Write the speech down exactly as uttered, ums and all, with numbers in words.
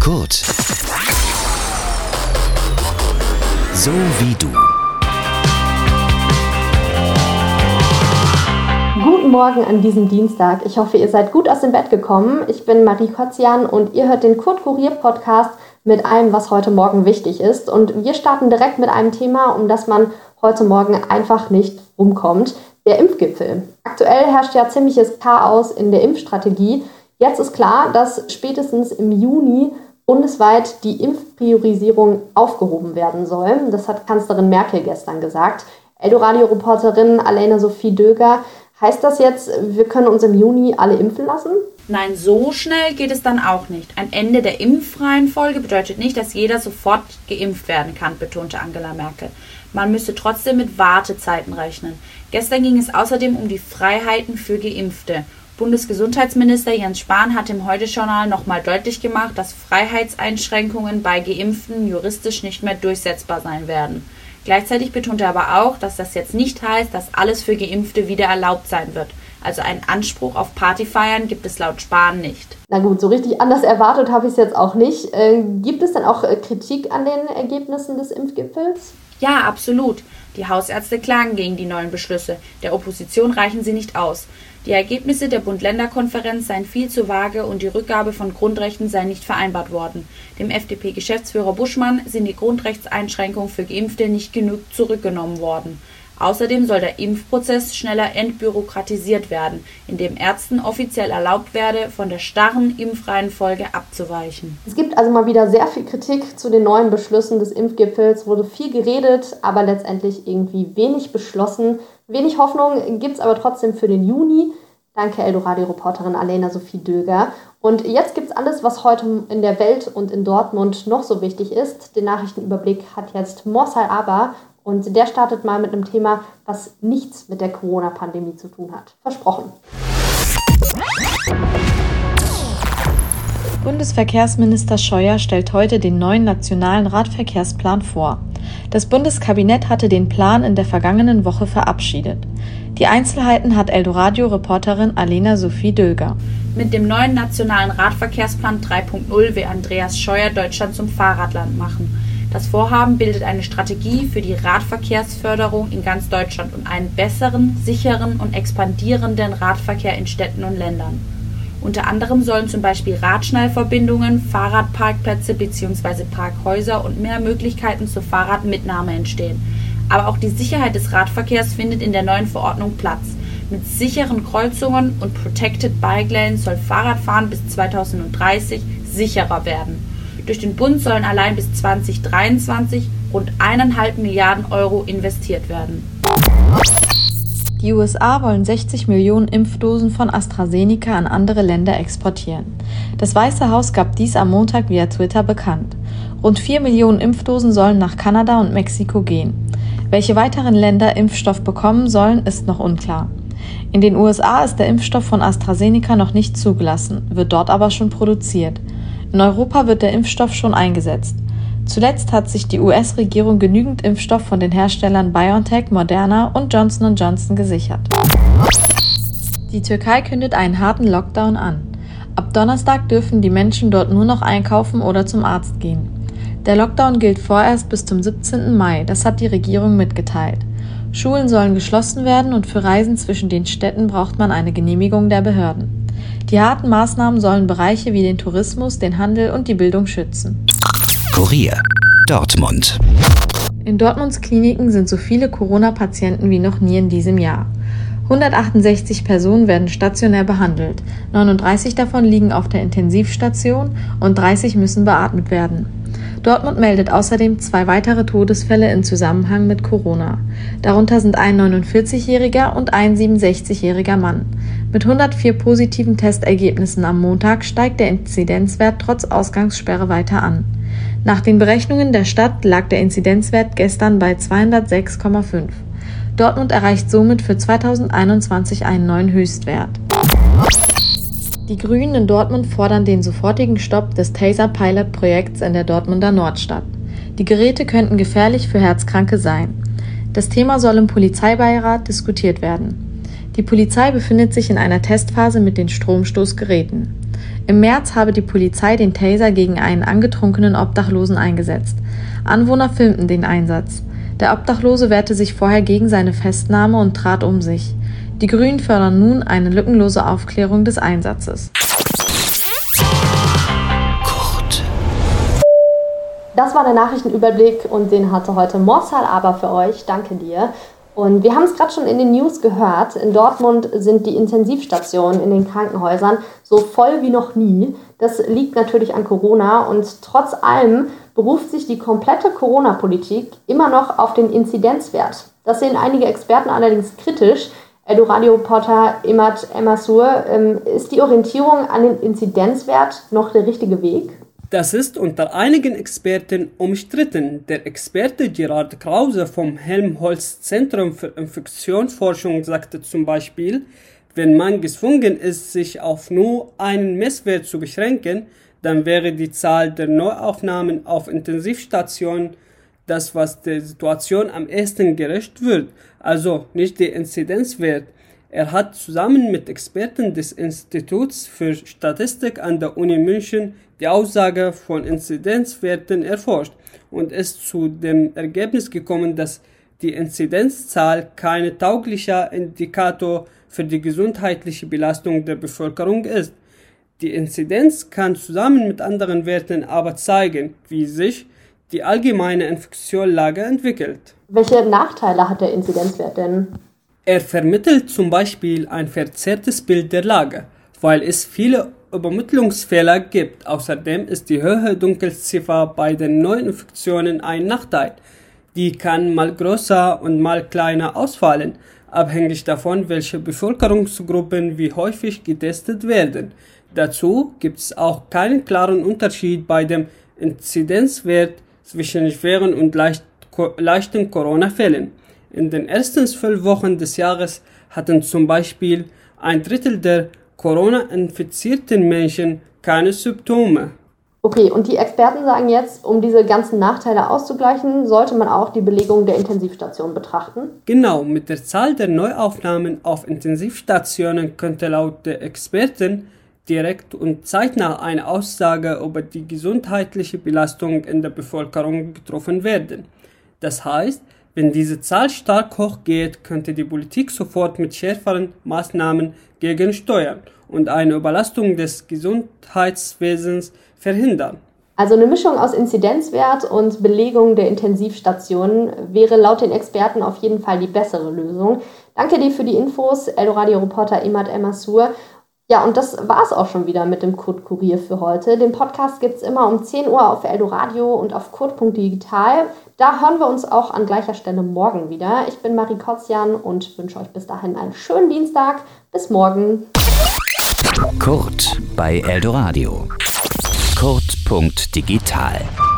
Kurt. So wie du. Guten Morgen an diesem Dienstag. Ich hoffe, ihr seid gut aus dem Bett gekommen. Ich bin Marie Kotzian und ihr hört den Kurt-Kurier-Podcast mit allem, was heute Morgen wichtig ist. Und wir starten direkt mit einem Thema, um das man heute Morgen einfach nicht rumkommt. Der Impfgipfel. Aktuell herrscht ja ziemliches Chaos in der Impfstrategie. Jetzt ist klar, dass spätestens im Juni bundesweit die Impfpriorisierung aufgehoben werden soll. Das hat Kanzlerin Merkel gestern gesagt. Eldoradio-Reporterin Alena-Sophie Döger, heißt das jetzt, wir können uns im Juni alle impfen lassen? Nein, so schnell geht es dann auch nicht. Ein Ende der Impfreihenfolge bedeutet nicht, dass jeder sofort geimpft werden kann, betonte Angela Merkel. Man müsse trotzdem mit Wartezeiten rechnen. Gestern ging es außerdem um die Freiheiten für Geimpfte. Bundesgesundheitsminister Jens Spahn hat im Heute-Journal nochmal deutlich gemacht, dass Freiheitseinschränkungen bei Geimpften juristisch nicht mehr durchsetzbar sein werden. Gleichzeitig betonte er aber auch, dass das jetzt nicht heißt, dass alles für Geimpfte wieder erlaubt sein wird. Also einen Anspruch auf Partyfeiern gibt es laut Spahn nicht. Na gut, so richtig anders erwartet habe ich es jetzt auch nicht. Äh, gibt es denn auch äh, Kritik an den Ergebnissen des Impfgipfels? Ja, absolut. Die Hausärzte klagen gegen die neuen Beschlüsse. Der Opposition reichen sie nicht aus. Die Ergebnisse der Bund-Länder-Konferenz seien viel zu vage und die Rückgabe von Grundrechten sei nicht vereinbart worden. Dem F D P-Geschäftsführer Buschmann sind die Grundrechtseinschränkungen für Geimpfte nicht genug zurückgenommen worden. Außerdem soll der Impfprozess schneller entbürokratisiert werden, indem Ärzten offiziell erlaubt werde, von der starren Impfreihenfolge abzuweichen. Es gibt also mal wieder sehr viel Kritik zu den neuen Beschlüssen des Impfgipfels, wurde viel geredet, aber letztendlich irgendwie wenig beschlossen. Wenig Hoffnung gibt es aber trotzdem für den Juni. Danke Eldoradio-Reporterin Alena-Sophie Döger. Und jetzt gibt's alles, was heute in der Welt und in Dortmund noch so wichtig ist. Den Nachrichtenüberblick hat jetzt Morsal Aber. Und der startet mal mit einem Thema, was nichts mit der Corona-Pandemie zu tun hat. Versprochen. Bundesverkehrsminister Scheuer stellt heute den neuen nationalen Radverkehrsplan vor. Das Bundeskabinett hatte den Plan in der vergangenen Woche verabschiedet. Die Einzelheiten hat Eldoradio-Reporterin Alena-Sophie Döger. Mit dem neuen nationalen Radverkehrsplan drei Punkt null will Andreas Scheuer Deutschland zum Fahrradland machen. Das Vorhaben bildet eine Strategie für die Radverkehrsförderung in ganz Deutschland und einen besseren, sicheren und expandierenden Radverkehr in Städten und Ländern. Unter anderem sollen zum Beispiel Radschnellverbindungen, Fahrradparkplätze bzw. Parkhäuser und mehr Möglichkeiten zur Fahrradmitnahme entstehen. Aber auch die Sicherheit des Radverkehrs findet in der neuen Verordnung Platz. Mit sicheren Kreuzungen und Protected Bike Lanes soll Fahrradfahren bis zweitausenddreißig sicherer werden. Durch den Bund sollen allein bis zweitausenddreiundzwanzig rund eineinhalb Milliarden Euro investiert werden. Die U S A wollen sechzig Millionen Impfdosen von AstraZeneca an andere Länder exportieren. Das Weiße Haus gab dies am Montag via Twitter bekannt. Rund vier Millionen Impfdosen sollen nach Kanada und Mexiko gehen. Welche weiteren Länder Impfstoff bekommen sollen, ist noch unklar. In den U S A ist der Impfstoff von AstraZeneca noch nicht zugelassen, wird dort aber schon produziert. In Europa wird der Impfstoff schon eingesetzt. Zuletzt hat sich die U S-Regierung genügend Impfstoff von den Herstellern BioNTech, Moderna und Johnson und Johnson gesichert. Die Türkei kündet einen harten Lockdown an. Ab Donnerstag dürfen die Menschen dort nur noch einkaufen oder zum Arzt gehen. Der Lockdown gilt vorerst bis zum siebzehnten Mai, das hat die Regierung mitgeteilt. Schulen sollen geschlossen werden und für Reisen zwischen den Städten braucht man eine Genehmigung der Behörden. Die harten Maßnahmen sollen Bereiche wie den Tourismus, den Handel und die Bildung schützen. Kurier, Dortmund. In Dortmunds Kliniken sind so viele Corona-Patienten wie noch nie in diesem Jahr. hundertachtundsechzig Personen werden stationär behandelt, neununddreißig davon liegen auf der Intensivstation und dreißig müssen beatmet werden. Dortmund meldet außerdem zwei weitere Todesfälle in Zusammenhang mit Corona. Darunter sind ein neunundvierzigjähriger und ein siebenundsechzigjähriger Mann. Mit hundertvier positiven Testergebnissen am Montag steigt der Inzidenzwert trotz Ausgangssperre weiter an. Nach den Berechnungen der Stadt lag der Inzidenzwert gestern bei zweihundertsechs Komma fünf. Dortmund erreicht somit für zweitausendeinundzwanzig einen neuen Höchstwert. Die Grünen in Dortmund fordern den sofortigen Stopp des Taser-Pilot-Projekts in der Dortmunder Nordstadt. Die Geräte könnten gefährlich für Herzkranke sein. Das Thema soll im Polizeibeirat diskutiert werden. Die Polizei befindet sich in einer Testphase mit den Stromstoßgeräten. Im März habe die Polizei den Taser gegen einen angetrunkenen Obdachlosen eingesetzt. Anwohner filmten den Einsatz. Der Obdachlose wehrte sich vorher gegen seine Festnahme und trat um sich. Die Grünen fördern nun eine lückenlose Aufklärung des Einsatzes. Kurt. Das war der Nachrichtenüberblick und den hatte heute Morsal aber für euch. Danke dir. Und wir haben es gerade schon in den News gehört, in Dortmund sind die Intensivstationen in den Krankenhäusern so voll wie noch nie. Das liegt natürlich an Corona und trotz allem beruft sich die komplette Corona-Politik immer noch auf den Inzidenzwert. Das sehen einige Experten allerdings kritisch. Eldoradio-Reporter Imad Emassur, ähm, ist die Orientierung an den Inzidenzwert noch der richtige Weg? Das ist unter einigen Experten umstritten. Der Experte Gerhard Krause vom Helmholtz-Zentrum für Infektionsforschung sagte zum Beispiel, wenn man gezwungen ist, sich auf nur einen Messwert zu beschränken, dann wäre die Zahl der Neuaufnahmen auf Intensivstationen das, was der Situation am ehesten gerecht wird, also nicht der Inzidenzwert. Er hat zusammen mit Experten des Instituts für Statistik an der Uni München die Aussage von Inzidenzwerten erforscht und ist zu dem Ergebnis gekommen, dass die Inzidenzzahl kein tauglicher Indikator für die gesundheitliche Belastung der Bevölkerung ist. Die Inzidenz kann zusammen mit anderen Werten aber zeigen, wie sich die allgemeine Infektionslage entwickelt. Welche Nachteile hat der Inzidenzwert denn? Er vermittelt zum Beispiel ein verzerrtes Bild der Lage, weil es viele Übermittlungsfehler gibt. Außerdem ist die hohe Dunkelziffer bei den Neuinfektionen ein Nachteil. Die kann mal größer und mal kleiner ausfallen, abhängig davon, welche Bevölkerungsgruppen wie häufig getestet werden. Dazu gibt es auch keinen klaren Unterschied bei dem Inzidenzwert zwischen schweren und leicht, leichten Corona-Fällen. In den ersten zwölf Wochen des Jahres hatten zum Beispiel ein Drittel der Corona-infizierten Menschen keine Symptome. Okay, und die Experten sagen jetzt, um diese ganzen Nachteile auszugleichen, sollte man auch die Belegung der Intensivstationen betrachten? Genau, mit der Zahl der Neuaufnahmen auf Intensivstationen könnte laut der Experten direkt und zeitnah eine Aussage über die gesundheitliche Belastung in der Bevölkerung getroffen werden. Das heißt, wenn diese Zahl stark hochgeht, könnte die Politik sofort mit schärferen Maßnahmen gegensteuern und eine Überlastung des Gesundheitswesens verhindern. Also eine Mischung aus Inzidenzwert und Belegung der Intensivstationen wäre laut den Experten auf jeden Fall die bessere Lösung. Danke dir für die Infos, Eldoradio-Reporter Imad Emassur. Ja, und das war's auch schon wieder mit dem Kurt Kurier für heute. Den Podcast gibt's immer um zehn Uhr auf Eldoradio und auf kurt punkt digital. Da hören wir uns auch an gleicher Stelle morgen wieder. Ich bin Marie Kotzian und wünsche euch bis dahin einen schönen Dienstag. Bis morgen. Kurt bei Eldoradio. kurt punkt digital